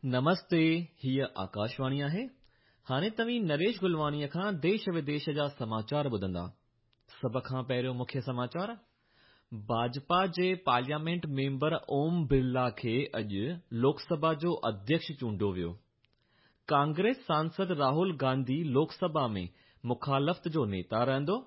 नमस्ते, हीअ आकाशवाणी आहे। हाणे तव्हीं नरेश गुलवाणीअ खां देश विदेश जा समाचार ॿुधंदा। सभ खां पहिरियों मुख्य समाचार। भाजपा जे पार्लियामेंट मेंबर ओम बिरला खे अॼु लोकसभा जो अध्यक्ष चूंडियो वियो। कांग्रेस सांसद राहुल गांधी लोकसभा में मुखालफ़त जो नेता रहंदो।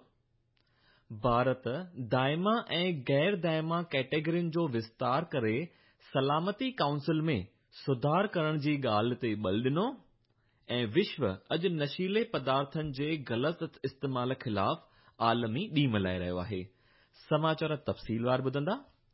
भारत दाइमा ऐं गैर दाइमा कैटेगरियुनि जो विस्तार करे सलामती काउंसिल में सुधार करण जी ॻाल्हि ते ॿल ॾिनो। ऐं विश्व अॼु नशीले पदार्थनि जे ग़लति इस्तेमाल ख़िलाफ़ आलमी ॾींहुं मल्हाए रहियो आहे। समाचार तफ़सीलवार ॿुधंदा।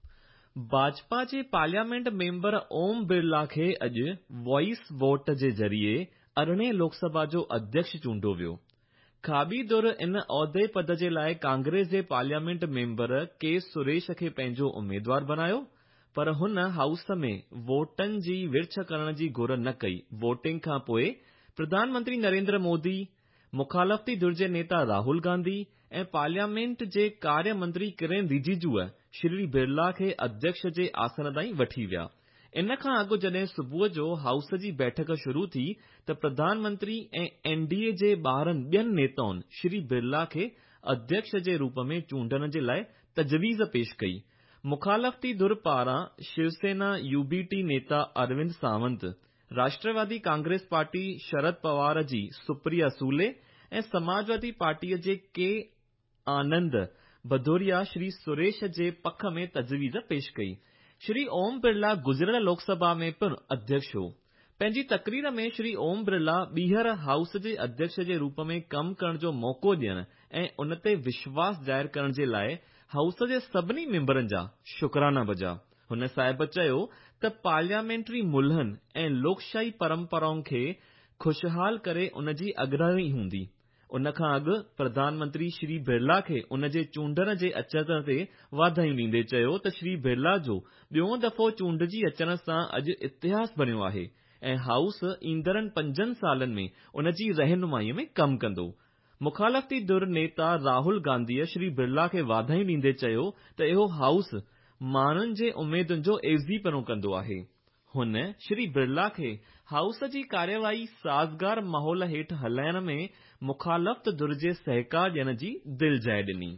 भाजपा जे पार्लियामेंट मेंबर ओम बिरला खे अॼु वॉइस वोट जे ज़रिए 18 लोकसभा जो अध्यक्ष चूंडियो वियो। खाबी दुर इन उहिदे पद जे लाइ कांग्रेस जे पार्लियामेंट मेंबर के सुरेश खे पंहिंजो उम्मीदवार बनायो, पर हुन हाउस में वोटनि जी विर्छ करण जी घुर न कई। वोटिंग खां पोइ प्रधानमंत्री नरेंद्र मोदी, मुखालफ़ती धुर जे नेता राहुल गांधी ऐं पार्लियामेंट जे कार्य मंत्री किरेन रिजिजूअ श्री बिरला खे अध्यक्ष जे आसन ताईं वठी विया। इन खां अॻु जॾहिं सुबुह जो हाउस जी बैठक शुरू थी त प्रधानमंत्री ऐं एनडीए जे ॿारहं ॿियनि नेताउनि श्री बिरला खे अध्यक्ष जे रूप में चूंडण जे लाइ तजवीज़ पेश कई। मुखालफ़ती धुर पारां शिवसेना यूबीटी नेता अरविंद सावंत, राष्ट्रवादी कांग्रेस पार्टी शरद पवार जी सुप्रिया सूले ऐं समाजवादी पार्टीअ जे के आनंद भदौरिया श्री सुरेश जे पख में तजवीज़ पेश कई। श्री ओम बिरला गुज़िरियल लोकसभा में पिणु अध्यक्ष हो। पंहिंजी तकरीर में श्री ओम बिरला ॿीहर हाउस जे अध्यक्ष जे रूप में कमु करण जो मौक़ो ॾियण ऐं उन ते विश्वास ज़ाहिर करण जे लाइ हाउस जे सभिनी मेंबरनि जा शुक्राना भॼा। हुन साहिब चयो त पार्लियामेंट्री मुल्हनि ऐं लोकशाही परंपराउनि खे खुशहाल करे उन जी अॻिराणी हूंदी। उन खां अॻु प्रधानमंत्री श्री बिरला खे उन जे चूंडण जे अचण ते वाधायूं ॾींदे चयो त श्री बिरला जो ॿियों दफ़ो चूंडजी अचण सां अॼु इतिहास बणियो आहे ऐं हाउस ईंदड़नि 5 सालनि में उन जी रहनुमाईअ में कमु कंदो। मुखालफ़ती धुर नेता राहुल गांधीअ श्री बिरला खे वाधायूं ॾींदे चयो त इहो हाउस माण्हुनि जे उमेदुनि जो एवज़ीपनो कंदो आहे। हुन श्री बिरला खे हाउस जी कार्यवाही साज़गार माहौल हेठि हलाइण में मुखालफ़त धुर जे सहकार ॾियण जी दिलि जाइ ॾिनी।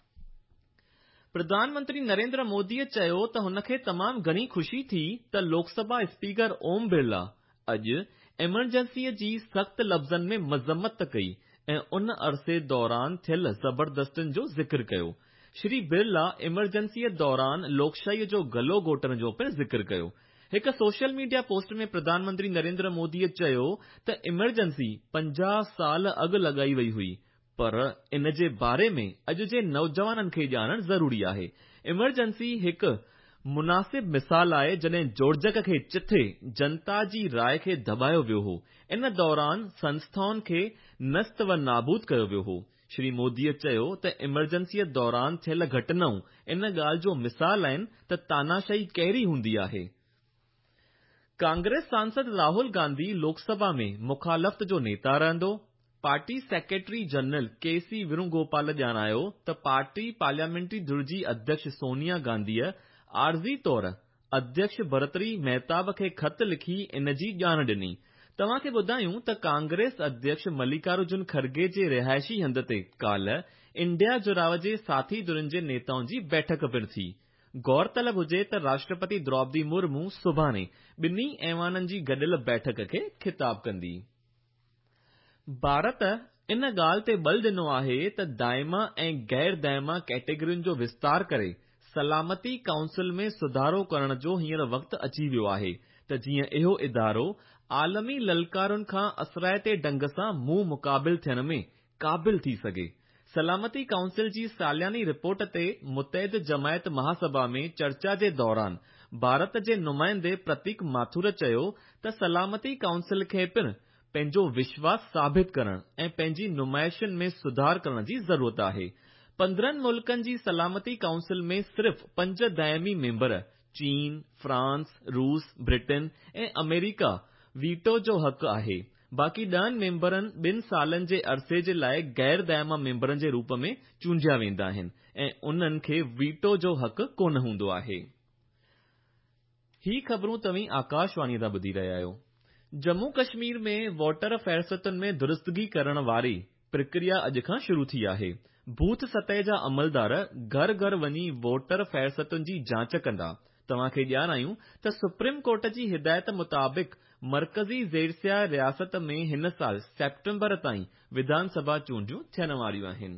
प्रधानमंत्री नरेंद्र मोदीअ चयो त हुन खे तमामु घणी ख़ुशी थी त लोकसभा स्पीकर ओम बिरला अॼु एमरजेंसीअ जी सख़्त लफ़्ज़नि में मज़म्मत कई ऐं उन अरसे दौरान थियल ज़बरदस्तियुनि जो ज़िक्र कयो। श्री बिरला एमरजेंसीअ दौरान लोकशाहीअ जो गलो घोटण जो पिणु ज़िक्र कयो। हिक सोशल मीडिया पोस्ट में प्रधानमंत्री नरेंद्र मोदीअ चयो त इमरजेंसी 50 साल अॻु लॻाई वई हुई, पर इन जे बारे में अॼु जे नौजवाननि खे ॼाणणु ज़रूरी आहे। इमरजेंसी हिकु मुनासिब मिसाल आहे जॾहिं जोड़जक खे चिथे जनता जी राय खे दॿायो वियो हो। इन दौरान संस्थाउनि खे नस्त व नाबूद कयो वियो हो। श्री मोदीअ चयो त इमरजेंसीअ दौरान थियल घटनाऊं इन ॻाल्हि जो मिसाल आहिनि त तानाशाही कहिड़ी हूंदी आहे। कांग्रेस सांसद राहुल गांधी लोकसभा में मुखालफ़त जो नेता रहंदो। Party secretary general K C. Venugopal ॼाणायो त पार्टी पार्लियामेंट्री धुर जी अध्यक्ष सोनिया गांधीअ आर्ज़ी तौर अध्यक्ष भर्तृहरि महताब खे ख़त लिखी इन जी ॼाण ॾिनी। तव्हां खे ॿुधायूं त कांग्रेस अध्यक्ष मल्लिकार्जुन खड़गे जे रिहायशी हंध ते काल्ह इंडिया जुराव जे साथी धुरनि जे नेताउनि जी बैठक पिणु थी। गौरतलब हुजे त राष्ट्रपति द्रौपदी मुर्मू सुभाणे ॿिन्ही ऐवाननि जी गॾियल बैठक खे ख़िताब कंदी। भारत इन ॻाल्हि ते ॿल ॾिनो आहे त दाइमा ऐं गैर दाइमा कैटेगरियुनि जो विस्तार करे सलामती काउंसिल में सुधारो करण जो हींअर वक़्तु अची वियो आहे त जीअं इहो इदारो आलमी ललकारुनि खां असराइते ढंग सां मुंहुं मुक़ाबिल थियण में क़ाबिल थी सघे। सलामती काउंसिल जी सालियानी रिपोर्ट ते मुतहिद जमायत महासभा में चर्चा जे दौरान भारत जे नुमाइंदे प्रतीक माथुर चयो त सलामती काउंसिल खे पिणु पंहिंजो विश्वास साबित करण ऐं पंहिंजी नुमाइशुनि में सुधार करण जी ज़रूरत आहे। 15 मुल्कनि जी सलामती काउंसिल में सिर्फ़ 5 दाइमी मेंबर चीन, फ्रांस, रूस, ब्रिटेन ऐं अमेरिका वीटो जो हक़ आहे। बाक़ी 10 मेंबरनि 2 सालनि जे अरसे जे लाइ गैर दाइमा मेंबरनि जे रूप में चूंडिया वेंदा आहिनि ऐं उन्हनि खे वीटो जो हक़ कोन हूंदो आहे। ही ख़बरूं तव्हीं आकाशवाणी तां ॿुधी रहिया आहियो। जम्मू कश्मीर में वोटर फ़हरिस्तुनि में दुरुस्तगी करण वारी प्रक्रिया अॼु खां शुरू थी आहे। बूथ सतह जा अमलदार घर घर वञी वोटर फ़हरिस्तुनि जी जांच कंदा। तव्हांखे ॼाणायूं त सुप्रीम कोर्ट जी हिदायत मुताबिक़ मर्कज़ी ज़ेरसिया रियासत में हिन साल सेप्टेम्बर ताईं विधानसभा चूंडियूं थियण वारियूं आहिनि।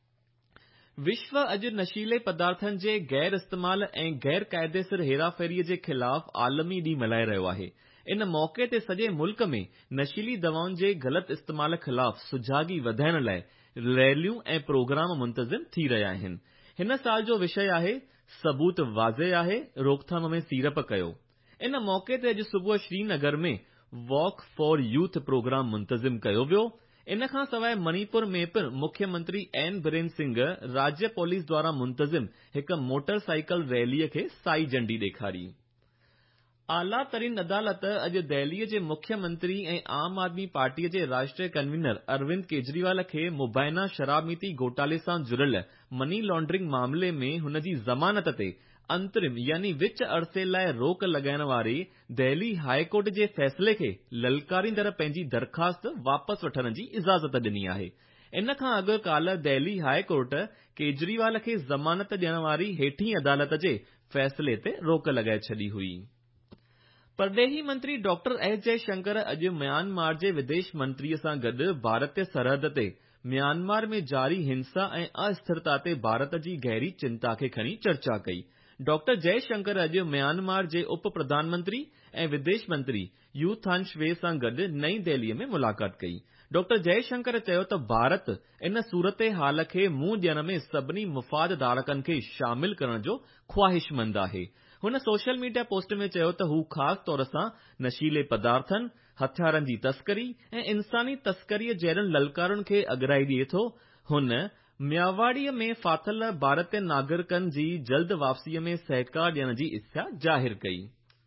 विश्व अॼु नशीले पदार्थनि जे गैर इस्तेमाल ऐं गैर क़ाइदेसर हेराफेरीअ जे ख़िलाफ़ आलमी ॾींहुं मल्हाए रहियो आहे। इन मौक़े ते सॼे मुल्क में नशीली दवाउनि जे ग़लति इस्तेमाल ख़िलाफ़ सुजाॻी वधाइण लाइ रैलियूं ऐं प्रोग्राम मुंतज़िम थी रहिया आहिनि। हिन साल जो विषय आहे सबूत वाज़े आहे, रोकथाम में सीड़प कयो। इन मौक़े ते अॼु सुबुह श्रीनगर में वॉक फॉर यूथ प्रोग्राम मुंतज़िम कयो वियो। इन खां सवाइ मणिपुर में पिणु मुख्यमंत्री एन बिरेन सिंह राज्य पुलिस द्वारा मुंतज़िम हिक मोटरसाइकिल रैलीअ खे साई झंडी ॾेखारी। आला तरीन अदालत अॼु दिल्लीअ जे मुख्यमंत्री ऐं आम आदमी पार्टीअ जे राष्ट्रीय कन्वीनर अरविंद केजरीवाल खे मुबैना शराब नीति घोटाले सां जुड़ियल मनी लॉन्ड्रिंग मामले में हुन जी ज़मानत ते अंतरिम यानी विच अरसे लाइ रोक लॻाइण वारे दिल्ली हाई कोर्ट जे फ़ैसिले खे ललकारींदड़ पंहिंजी दरख़्वास्त वापसि वठण जी इजाज़त ॾिनी आहे। इन खां अॻु काल्ह दिल्ली हाई कोर्ट केजरीवाल खे ज़मानत ॾियण वारी हेठीं अदालत जे फ़ैसिले ते रोक लॻाए छॾी हुई। परडेही मंत्री डॉक्टर एस जयशंकर अॼु म्यांमार जे विदेश मंत्रीअ सां गॾु भारतीय सरहद ते म्यांमार में जारी हिंसा ऐं अस्थिरता ते भारत जी गहरी चिंता खे खणी चर्चा कई। डॉक्टर जयशंकर अॼु म्यांमार जे उप प्रधानमंत्री ऐं विदेश मंत्री यू थान श्वे सां गॾु नईं दिल्लीअ में मुलाक़ात कई। डॉक्टर जयशंकर चयो त भारत इन सूरत हाल खे मुंहुं ॾियण में सभिनी मुफ़ाद धारकनि खे शामिल करण जो ख़्वाहिशमंद आहे। हुन सोशल मीडिया पोस्ट में चयो त हू ख़ासि तौर सां नशीले पदार्थनि, हथियारनि जी तस्करी ऐं इंसानी तस्करीअ जहिड़नि ललकारुनि खे अॻिराई ॾिए थो। हुन मियावाड़ीअ में फाथल भारतीय नागरिकनि जी जल्द वापसीअ में सहकार ॾियण जी इच्छा ज़ाहिर कई।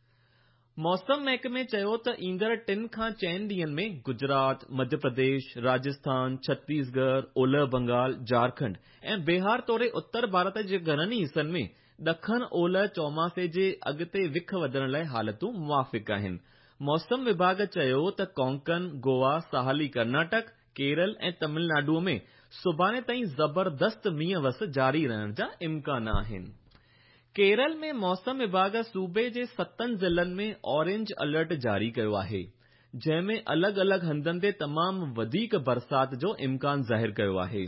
मौसम महकमे चयो त ईंदड़ 3 खां 4 ॾींहनि में गुजरात, मध्य प्रदेश, राजस्थान, छत्तीसगढ़, ओलह बंगाल, झारखंड ऐं बिहार तोड़े उत्तर भारत जे घणनि ई हिसनि में ॾखण ओलह चौमासे जे अॻिते विख वधण लाइ हालतूं मुवाफ़िक़ आहिनि। मौसम विभाग चयो त कोंकण, गोवा, साहाली कर्नाटक, केरल ऐं तमिलनाडुअ में सुभाणे ताईं ज़बरदस्त मींहुं वस जारी रहण जा इम्कान आहिनि। केरल में मौसम विभाग सूबे जे 7 ज़िलनि में ऑरेंज अलर्ट जारी कयो आहे, जंहिं में अलॻि अलॻि हंधनि ते तमामु वधीक बरसात जो इम्कान ज़ाहिर कयो आहे।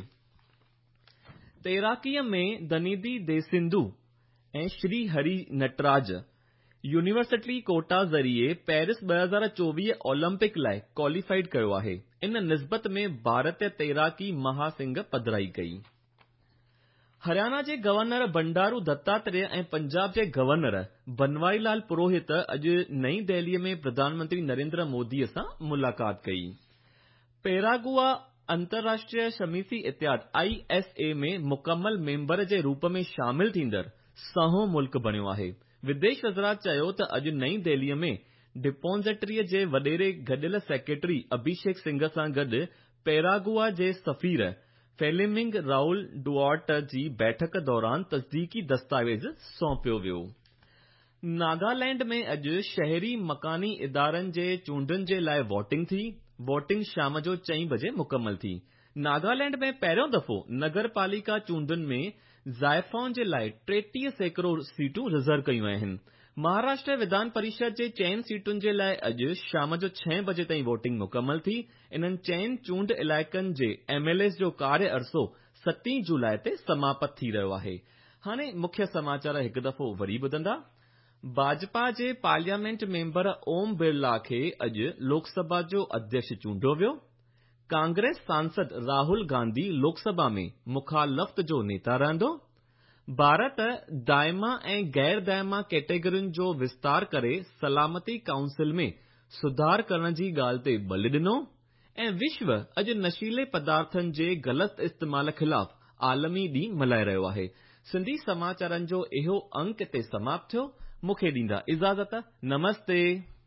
तैराकीअ में दनिधी देसिंधु ऐं श्री हरि नटराज यूनिवर्सिटी कोटा ज़रिए पेरिस 2024 ओलंपिक लाइ क्वालिफाइड कयो आहे। इन निस्बत में भारतीय तैराकी महासिंह पधिराई कई। हरियाणा जे गवर्नर बंडारू दत्तात्रेय ऐं पंजाब जे गवर्नर बनवारीलाल पुरोहित अॼु नईं दिल्लीअ में प्रधानमंत्री नरेंद्र मोदीअ सां मुलाक़ात कई। पैरागुआ अंतर्राष्ट्रीय शमीसी इत्याद ISA में मुकमल मेंबर जे रूप में शामिल थींदड़ 100हों मुल्क बणियो आहे। विदेश वज़ारत चयो त अॼु नईं दिल्लीअ में डिपोज़िटरीअ जे वॾेरे गॾियल सेक्रेटरी अभिषेक सिंह सां गॾु पैरागुआ जे सफ़ीर फेलिमिंग राउल डुआर्ट जी बैठक दौरान तस्दीकी दस्तावेज़ सौंपियो वियो। नागालैंड में अॼु शहरी मकानी इदारनि जे चूंडुनि जे लाइ वोटिंग थी। वोटिंग शाम जो 4 बजे मुकमल थी। नागालैंड में पहिरियों दफ़ो नगर पालिका चूंडुनि में ज़ाइफ़ाउनि जे लाइ 33% सीटूं रिज़र्व कयूं आहिनि। महाराष्ट्र विधान परिषद जे 4 सीटुनि जे लाइ अॼु शाम जो 6 बजे ताईं वोटिंग मुकमल थी। इन्हनि 4 चूंड इलाइक़नि जे MLAs जो कार्य अरसो 7 जुलाई ते समाप्त थी रहियो आहे। हाणे मुख्य समाचार हिकु दफ़ो वरी ॿुधंदा। भाजपा जे पार्लियामेंट मेंबर ओम बिरला खे अॼु लोकसभा जो अध्यक्ष चूंडियो वियो। कांग्रेस सांसद राहुल गांधी लोकसभा में मुखालफ़त जो नेता रहंदो। भारत दाइमा ऐं गैर दाइमा कैटेगरियुनि जो विस्तार करे सलामती काउंसिल में सुधार करण जी ॻाल्हि ते बल ॾिनो। ऐं विश्व अॼु नशीले पदार्थनि जे ग़लति इस्तेमाल ख़िलाफ़ आलमी ॾींहुं मल्हाए रहियो आहे। सिंधी समाचारनि जो इहो अंक ते समाप्त थियो। मूंखे ॾींदा इजाज़त। नमस्ते।